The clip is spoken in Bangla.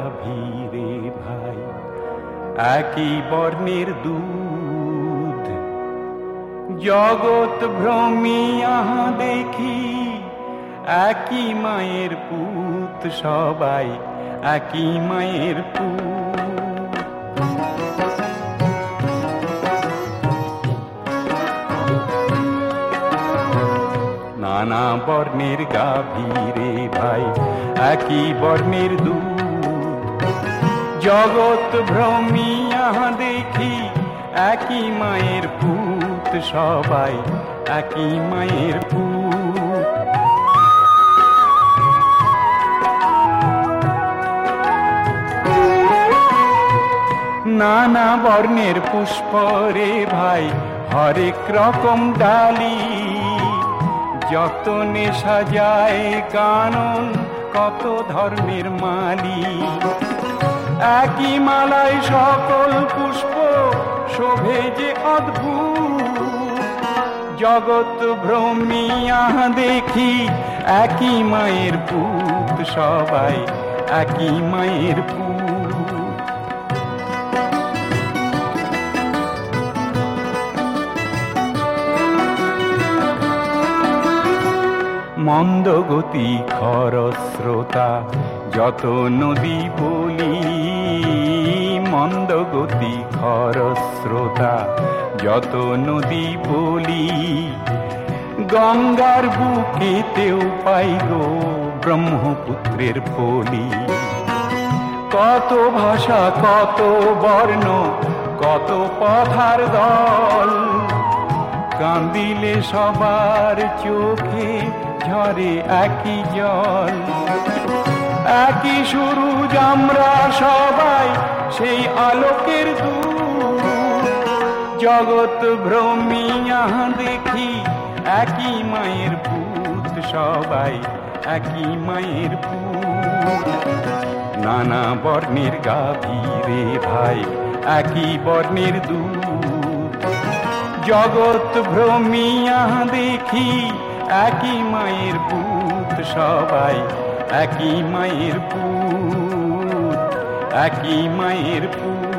গাভীরে ভাই, একই বর্ণের দুধ। জগৎ ভ্রমিয়া দেখি, একই মায়ের পুত সবাই, একই মায়ের পুত। নানা বর্ণের গাভীরে ভাই, একই বর্ণের দুধ। জগৎ ভ্রমিয়া দেখি, একই মায়ের পুত সবাই, একই মায়ের পুত। নানা বর্ণের পুষ্প রে ভাই, হরেক রকম ডালি। যতনে সাজায় কানন, কত ধর্মের মালি। একই মালায় সকল পুষ্প, শোভে যে অদ্ভুত। জগৎ ভ্রমিয়া দেখি, একই মায়ের পুত সবাই, একই মায়ের পুত। মন্দগতি খরস্রোতা যত নদী বলি। মন্দগতি খরস্রোতা যত নদী বলি। গঙ্গার বুকেতেও পাই গো ব্রহ্মপুত্রের পলি। কত ভাষা, কত বর্ণ, কত পথার দল। কান্দিলে সবার চোখে ঝরে একই জল। একই সূরজ আমরা সবাই, সেই আলোকের দূত। জগৎ ভ্রমিয়া দেখি, একই মায়ের পুত সবাই, একই মায়ের পুত। নানা বর্ণের গাভীরে ভাই, একই বর্ণের দুধ। জগৎ ভ্রমিয়া দেখি, একই মায়ের পুত সবাই, একই মায়ের পুত, একই মায়ের পুত।